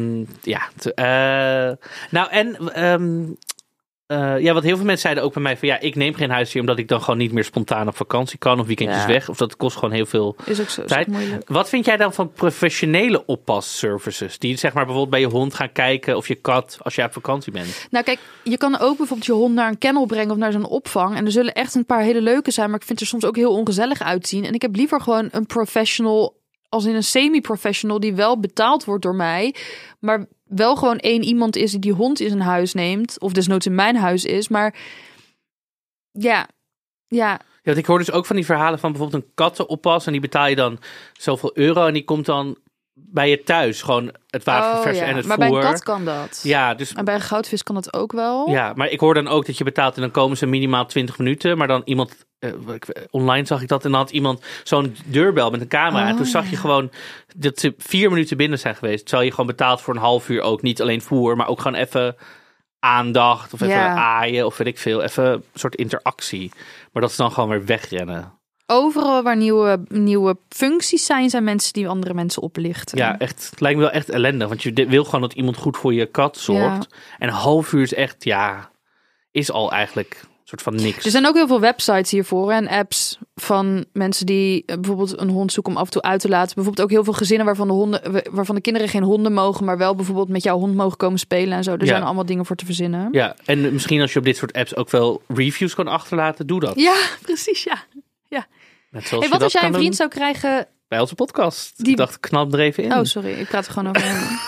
Speaker 4: Want heel veel mensen zeiden ook bij mij van... Ja, ik neem geen huisdier omdat ik dan gewoon niet meer spontaan op vakantie kan... of weekendjes weg. Of dat kost gewoon heel veel
Speaker 3: is ook zo,
Speaker 4: tijd.
Speaker 3: Is ook moeilijk.
Speaker 4: Wat vind jij dan van professionele oppasservices? Die zeg maar bijvoorbeeld bij je hond gaan kijken... of je kat als je op vakantie bent.
Speaker 3: Nou kijk, je kan ook bijvoorbeeld je hond naar een kennel brengen... of naar zo'n opvang. En er zullen echt een paar hele leuke zijn... maar ik vind er soms ook heel ongezellig uitzien. En ik heb liever gewoon een professional... als in een semi-professional die wel betaald wordt door mij, maar wel gewoon één iemand is die hond in zijn huis neemt, of desnoods in mijn huis is. Maar ja, Ja.
Speaker 4: Ja, want ik hoor dus ook van die verhalen van bijvoorbeeld een kattenoppas. En die betaal je dan zoveel euro. En die komt dan bij je thuis. Gewoon het waterverversen en het
Speaker 3: maar
Speaker 4: voer.
Speaker 3: bij een kat kan dat.
Speaker 4: Ja, dus...
Speaker 3: En bij een goudvis kan dat ook wel.
Speaker 4: Ja, maar ik hoor dan ook dat je betaalt en dan komen ze minimaal 20 minuten. Maar dan iemand, online zag ik dat, en dan had iemand zo'n deurbel met een camera. En toen zag je gewoon dat ze 4 minuten binnen zijn geweest. Terwijl je gewoon betaalt voor een half uur ook. Niet alleen voer, maar ook gewoon even aandacht of even aaien of weet ik veel. Even een soort interactie. Maar dat is dan gewoon weer wegrennen.
Speaker 3: Overal waar nieuwe functies zijn mensen die andere mensen oplichten.
Speaker 4: Ja, echt. Het lijkt me wel echt ellendig. Want je wil gewoon dat iemand goed voor je kat zorgt. Ja. En een half uur is echt, is al eigenlijk een soort van niks.
Speaker 3: Er zijn ook heel veel websites hiervoor en apps van mensen die bijvoorbeeld een hond zoeken om af en toe uit te laten. Bijvoorbeeld ook heel veel gezinnen waarvan de kinderen geen honden mogen, maar wel bijvoorbeeld met jouw hond mogen komen spelen en zo. Er zijn allemaal dingen voor te verzinnen.
Speaker 4: Ja, en misschien als je op dit soort apps ook wel reviews kan achterlaten, doe dat.
Speaker 3: Ja, precies, ja. Hey, wat als jij een vriend zou krijgen...
Speaker 4: Bij onze podcast. Ik dacht, knal er even in.
Speaker 3: Oh, sorry. Ik praat er gewoon over hem.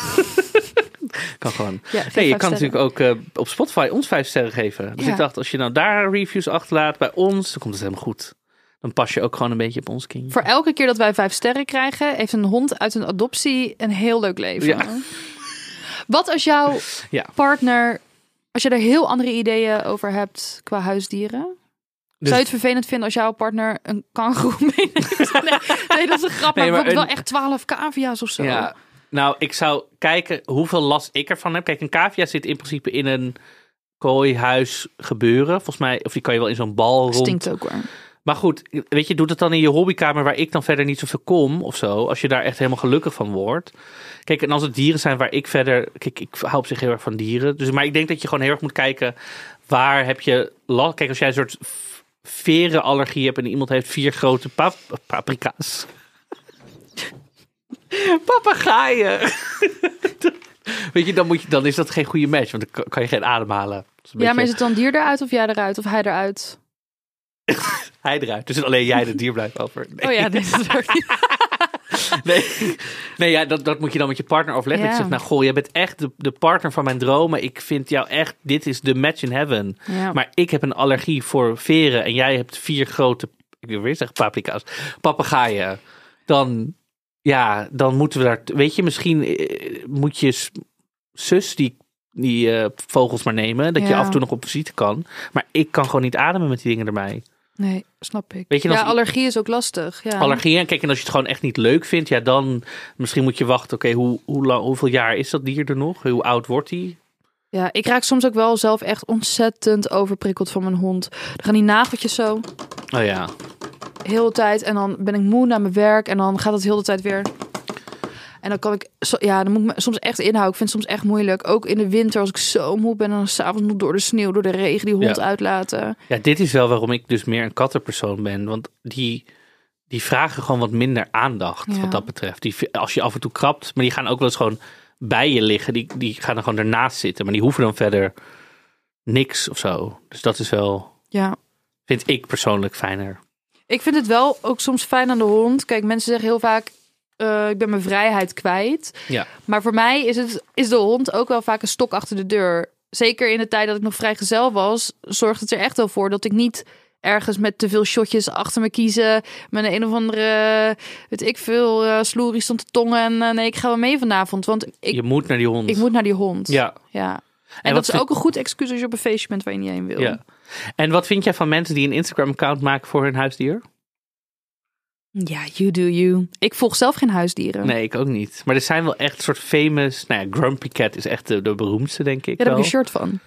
Speaker 4: Kan gewoon. Ja, je kan natuurlijk ook op Spotify ons 5 sterren geven. Dus ik dacht, als je nou daar reviews achterlaat bij ons, dan komt het helemaal goed. Dan pas je ook gewoon een beetje op ons kindje.
Speaker 3: Voor elke keer dat wij 5 sterren krijgen, heeft een hond uit een adoptie een heel leuk leven. Ja. Wat als jouw partner, als je er heel andere ideeën over hebt qua huisdieren... Dus... Zou je het vervelend vinden als jouw partner een kangoeroe meeneemt? Nee, dat is een grap. Maar bijvoorbeeld wel echt 12 cavia's of zo.
Speaker 4: Ja, nou, ik zou kijken hoeveel last ik ervan heb. Kijk, een cavia zit in principe in een kooihuis gebeuren. Volgens mij, of die kan je wel in zo'n bal rond.
Speaker 3: Stinkt ook hoor.
Speaker 4: Maar goed, weet je, doe het dan in je hobbykamer waar ik dan verder niet zoveel kom of zo. Als je daar echt helemaal gelukkig van wordt. Kijk, en als het dieren zijn waar ik verder... Kijk, ik hou op zich heel erg van dieren. Dus, maar ik denk dat je gewoon heel erg moet kijken, waar heb je last... Kijk, als jij een soort... verenallergie hebt en iemand heeft 4 grote paprika's. Papagaaien. Weet je, dan is dat geen goede match, want dan kan je geen ademhalen.
Speaker 3: Maar is het dan dier eruit of jij eruit of hij eruit?
Speaker 4: Hij eruit, dus alleen jij de dier blijft over. Nee.
Speaker 3: Oh ja, dit is ook niet.
Speaker 4: Nee, ja, dat moet je dan met je partner overleggen. Ja. Ik zeg, nou goh, jij bent echt de partner van mijn dromen. Ik vind jou echt, dit is de match in heaven. Ja. Maar ik heb een allergie voor veren en jij hebt 4 grote, ik wil weer zeggen paprika's, papegaaien. Dan moeten we daar, weet je, misschien moet je zus die vogels maar nemen. Dat je af en toe nog op visite kan. Maar ik kan gewoon niet ademen met die dingen erbij.
Speaker 3: Nee, snap ik.
Speaker 4: Weet je,
Speaker 3: allergie is ook lastig. Ja.
Speaker 4: Allergie, en kijk, en als je het gewoon echt niet leuk vindt, dan misschien moet je wachten. Oké, hoeveel jaar is dat dier er nog? Hoe oud wordt hij?
Speaker 3: Ja, ik raak soms ook wel zelf echt ontzettend overprikkeld van mijn hond. Dan gaan die nageltjes zo.
Speaker 4: Oh ja.
Speaker 3: Heel de tijd. En dan ben ik moe naar mijn werk en dan gaat het heel de tijd weer. En dan kan ik, dan moet ik me soms echt inhouden. Ik vind het soms echt moeilijk. Ook in de winter, als ik zo moe ben, en dan s'avonds moet door de sneeuw, door de regen, die hond uitlaten. Ja,
Speaker 4: dit is wel waarom ik dus meer een kattenpersoon ben. Want die vragen gewoon wat minder aandacht, wat dat betreft. Als je af en toe krabt, maar die gaan ook wel eens gewoon bij je liggen. Die gaan er gewoon ernaast zitten, maar die hoeven dan verder niks of zo. Dus dat is wel, vind ik persoonlijk fijner.
Speaker 3: Ik vind het wel ook soms fijn aan de hond. Kijk, mensen zeggen heel vaak, ik ben mijn vrijheid kwijt. Ja. Maar voor mij is de hond ook wel vaak een stok achter de deur. Zeker in de tijd dat ik nog vrijgezel was, zorgt het er echt wel voor dat ik niet ergens met te veel shotjes achter me kiezen, met een of andere, weet ik veel, sloerie stond te tongen en nee, ik ga wel mee vanavond. Want
Speaker 4: je moet naar die hond.
Speaker 3: Ik moet naar die hond.
Speaker 4: Ja.
Speaker 3: En dat is ook een goed excuus als je op een feestje bent waar je niet heen wil.
Speaker 4: Ja. En wat vind jij van mensen die een Instagram-account maken voor hun huisdier?
Speaker 3: Ja, you do you. Ik volg zelf geen huisdieren.
Speaker 4: Nee, ik ook niet. Maar er zijn wel echt soort famous... Nou ja, Grumpy Cat is echt de beroemdste, denk ik.
Speaker 3: Ja, daar heb je een shirt van.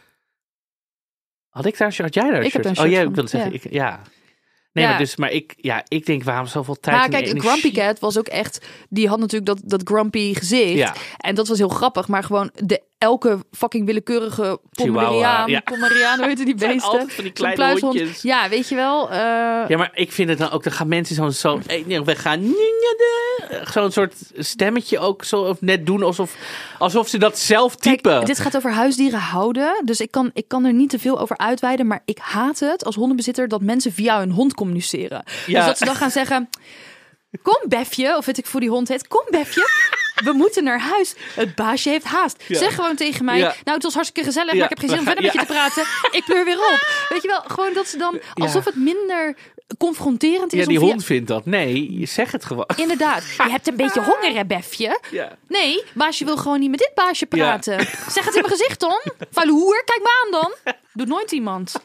Speaker 4: Had jij daar een shirt?
Speaker 3: Ik heb een shirt van.
Speaker 4: Ik wilde zeggen, ja. Nee, maar ik denk, waarom zoveel tijd
Speaker 3: en energie? Kijk, Grumpy Cat was ook echt... Die had natuurlijk dat grumpy gezicht. Ja. En dat was heel grappig. Maar gewoon elke fucking willekeurige Pomeriaan, hoe heet die beesten?
Speaker 4: Altijd van die kleine hondjes.
Speaker 3: Ja, weet je wel.
Speaker 4: Ja, maar ik vind het dan ook... Dan gaan mensen zo we gaan... Zo'n soort stemmetje ook zo of net doen alsof ze dat zelf typen.
Speaker 3: Kijk, dit gaat over huisdieren houden. Dus ik kan er niet te veel over uitweiden. Maar ik haat het als hondenbezitter dat mensen via hun hond communiceren. Ja. Dus dat ze dan gaan zeggen... Kom Befje, of weet ik voor die hond heet. Kom Befje, we moeten naar huis. Het baasje heeft haast.
Speaker 4: Ja.
Speaker 3: Zeg gewoon tegen mij, nou het was hartstikke gezellig, maar ik heb geen zin om verder met je te praten. Ik pleur weer op. Weet je wel, gewoon dat ze dan, alsof het minder confronterend is.
Speaker 4: Ja, die hond vindt dat. Nee, je zegt het gewoon.
Speaker 3: Inderdaad. Je hebt een beetje honger, hè, Befje?
Speaker 4: Ja.
Speaker 3: Nee, baasje wil gewoon niet met dit baasje praten. Ja. Zeg het in mijn gezicht, dan. Vuile hoer, kijk me aan dan. Doet nooit iemand.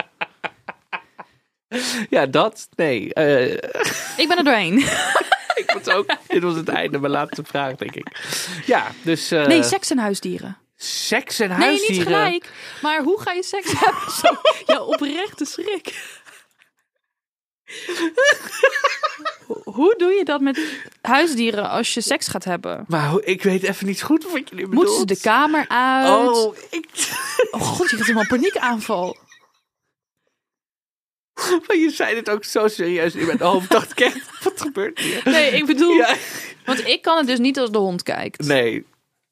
Speaker 4: Ja, dat? Nee.
Speaker 3: Ik ben er doorheen.
Speaker 4: Ik moet ook. Dit was het einde, mijn laatste vraag, denk ik. Ja, dus...
Speaker 3: Nee, seks en huisdieren.
Speaker 4: Seks en huisdieren?
Speaker 3: Nee, niet gelijk. Maar hoe ga je seks hebben? Zo, ja, oprechte schrik. Hoe doe je dat met huisdieren als je seks gaat hebben?
Speaker 4: Maar ik weet even niet goed wat jullie bedoelt.
Speaker 3: Moeten ze de kamer uit?
Speaker 4: Oh
Speaker 3: God, je gaat helemaal paniekaanval.
Speaker 4: Maar je zei het ook zo serieus in mijn hoofd. Dacht ik echt, wat gebeurt hier?
Speaker 3: Nee, ik bedoel... Ja. Want ik kan het dus niet als de hond kijkt.
Speaker 4: Nee.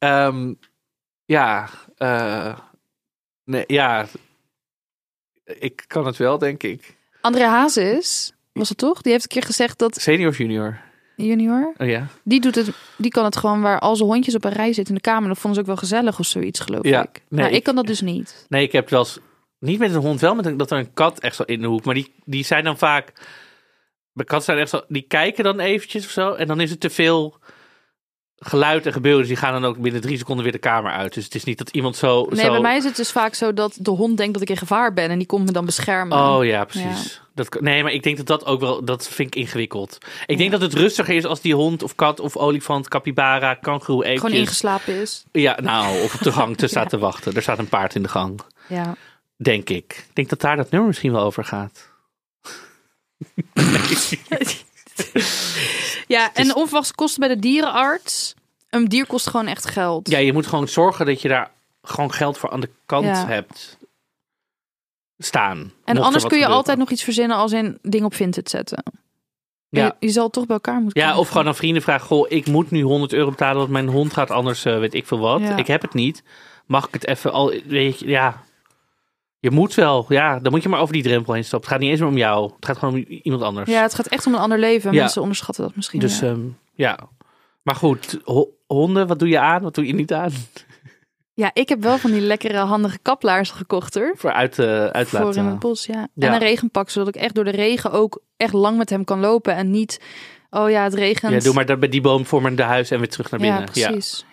Speaker 4: Nee, ja. Ik kan het wel, denk ik.
Speaker 3: André Hazes, was het toch? Die heeft een keer gezegd dat...
Speaker 4: Senior of junior?
Speaker 3: Junior?
Speaker 4: Oh ja.
Speaker 3: Die kan het gewoon waar al zijn hondjes op een rij zitten in de kamer. Dat vonden ze ook wel gezellig of zoiets, geloof ik.
Speaker 4: Nee,
Speaker 3: maar ik kan dat dus niet.
Speaker 4: Nee, ik heb wel eens... Niet met een hond, wel met dat er een kat echt zo in de hoek. Maar die zijn dan vaak... Bij katten zijn echt zo... Die kijken dan eventjes of zo. En dan is het te veel geluid en gebeuren. Dus die gaan dan ook binnen 3 seconden weer de kamer uit. Dus het is niet dat iemand zo...
Speaker 3: Nee, bij mij is het dus vaak zo dat de hond denkt dat ik in gevaar ben. En die komt me dan beschermen.
Speaker 4: Oh ja, precies. Ja. Nee, maar ik denk dat ook wel... Dat vind ik ingewikkeld. Ik denk dat het rustiger is als die hond of kat of olifant, capybara, kangoeroe eventjes...
Speaker 3: Gewoon ingeslapen is.
Speaker 4: Ja, nou, of op de gang staat te wachten. Er staat een paard in de gang.
Speaker 3: Ja.
Speaker 4: Denk ik. Ik denk dat daar dat nummer misschien wel over gaat.
Speaker 3: Ja, en onverwachte kosten bij de dierenarts. Een dier kost gewoon echt geld.
Speaker 4: Ja, je moet gewoon zorgen dat je daar gewoon geld voor aan de kant hebt staan.
Speaker 3: En anders kun je altijd nog iets verzinnen als in ding op Vinted zetten. Ja. Je zal toch bij elkaar moeten komen.
Speaker 4: Ja, of gewoon aan vrienden vragen. Goh, ik moet nu €100 betalen, want mijn hond gaat anders weet ik veel wat. Ja. Ik heb het niet. Mag ik het even al... Weet je, ja... Je moet wel, ja, dan moet je maar over die drempel heen stappen. Het gaat niet eens meer om jou. Het gaat gewoon om iemand anders.
Speaker 3: Ja, het gaat echt om een ander leven.
Speaker 4: Ja.
Speaker 3: Mensen onderschatten dat misschien.
Speaker 4: Dus ja. Maar goed, honden, wat doe je aan? Wat doe je niet aan?
Speaker 3: Ja, ik heb wel van die lekkere handige kaplaars gekocht hoor.
Speaker 4: Voor uitlaten.
Speaker 3: Voor in het bos, ja. En een regenpak, zodat ik echt door de regen ook echt lang met hem kan lopen. En niet, oh ja, het regent.
Speaker 4: Ja, doe maar dat bij die boom voor mijn huis en weer terug naar binnen.
Speaker 3: Ja, precies.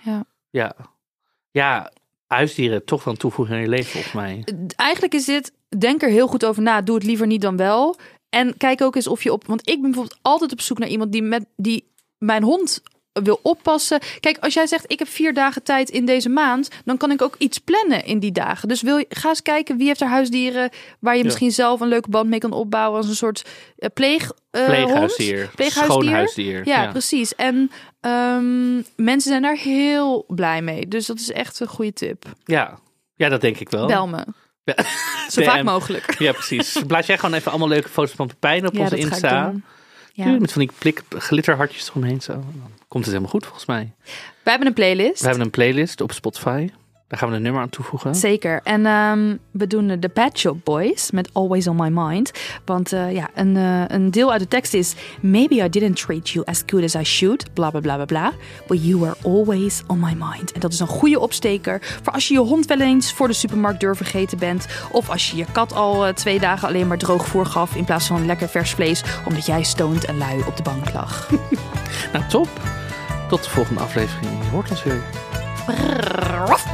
Speaker 4: Ja, huisdieren toch wel een toevoeging in je leven, volgens mij.
Speaker 3: Eigenlijk is dit, denk er heel goed over na. Doe het liever niet dan wel. En kijk ook eens of je want ik ben bijvoorbeeld altijd op zoek naar iemand die mijn hond wil oppassen. Kijk, als jij zegt, ik heb 4 dagen tijd in deze maand, dan kan ik ook iets plannen in die dagen. Dus ga eens kijken, wie heeft er huisdieren waar je misschien zelf een leuke band mee kan opbouwen als een soort
Speaker 4: pleeghuisdier. Schoon huisdier.
Speaker 3: Ja, precies. En mensen zijn daar heel blij mee. Dus dat is echt een goede tip.
Speaker 4: Ja, dat denk ik wel.
Speaker 3: Bel me. Ja. Zo vaak mogelijk.
Speaker 4: Ja, precies. Blaas jij gewoon even allemaal leuke foto's van Pepijn op onze Insta. Ja. Met van die glitterhartjes eromheen zo. Dan komt het helemaal goed volgens mij.
Speaker 3: We hebben een playlist.
Speaker 4: We hebben een playlist op Spotify. Daar gaan we een nummer aan toevoegen.
Speaker 3: Zeker. En we doen de Pet Shop Boys met Always on My Mind. Want een deel uit de tekst is... Maybe I didn't treat you as good as I should. Bla, bla, bla, bla, bla. But you were always on my mind. En dat is een goede opsteker voor als je je hond wel eens voor de supermarktdeur vergeten bent. Of als je je kat al 2 dagen alleen maar droog voer gaf in plaats van lekker vers vlees. Omdat jij stoned en lui op de bank lag.
Speaker 4: Nou, top. Tot de volgende aflevering. Je hoort ons weer.
Speaker 3: Brrr.